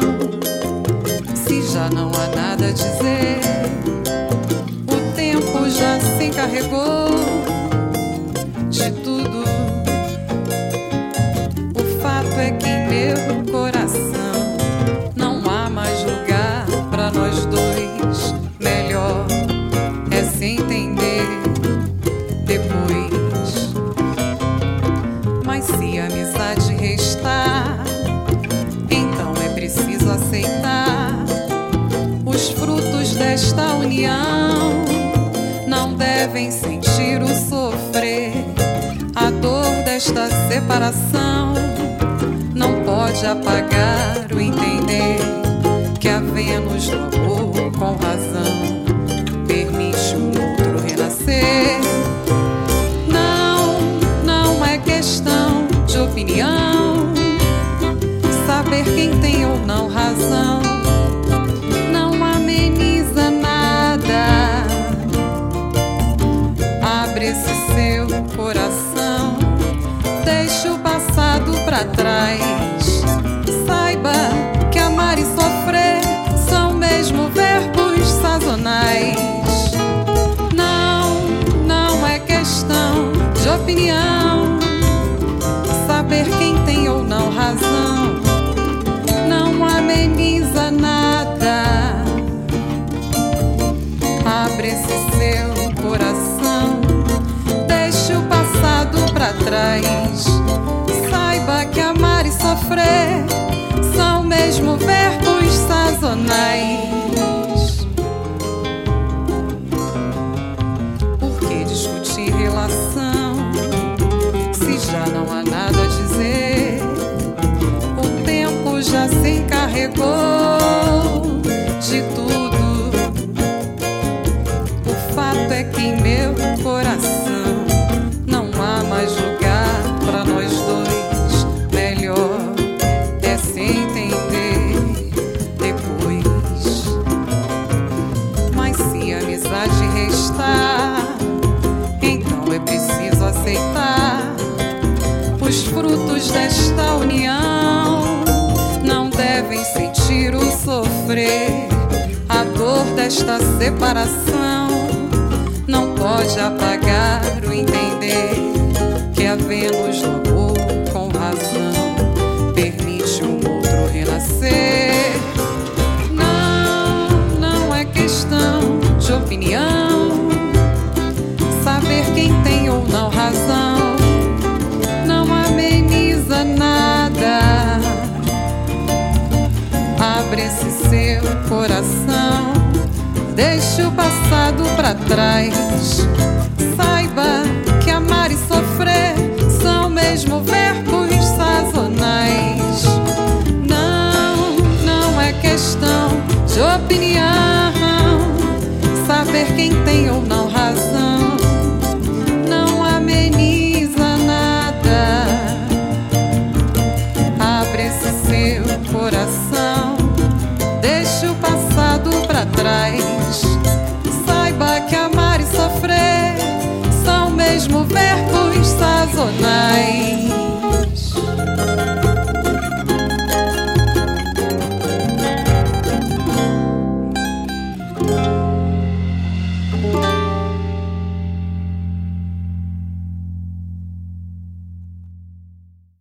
Se já não há nada a dizer, o tempo já se encarregou de tudo. O fato é que em meu coração não há mais lugar pra nós dois. Melhor é se entender depois. Mas se a amizade restar, então é preciso aceitar os frutos desta união. Não devem sentir o sofrer, a dor desta separação. Não pode apagar o entender que a Vênus do amor com razão permite um outro renascer. Não é questão de opinião, saber quem tem ou não razão não ameniza nada. Abre esse seu coração, deixa o passado pra trás. Saiba que amar e sofrer são mesmo verbos sazonais. Não é questão de opinião, saber quem tem ou não razão não ameniza nada. Abre esse seu coração, deixa o passado pra trás. Saiba que amar e sofrer são mesmo verbos sazonais. Por que discutir relação se já não há nada a dizer? O tempo já se encarregou de tudo. O fato é que em meu coração não há mais lugar pra nós dois. Melhor é se entender depois. Mas se a amizade restar, então é preciso aceitar os frutos desta união. Não devem sentir o sofrer, a dor desta separação. Não pode apagar o entender que a Vênus do amor com razão permite um outro renascer. Não é questão de opinião, saber quem tem ou não razão não ameniza nada. Abre esse seu coração, deixa o passado pra trás. Saiba que amar e sofrer são mesmo verbos sazonais. Não é questão de opinião, saber quem tem ou não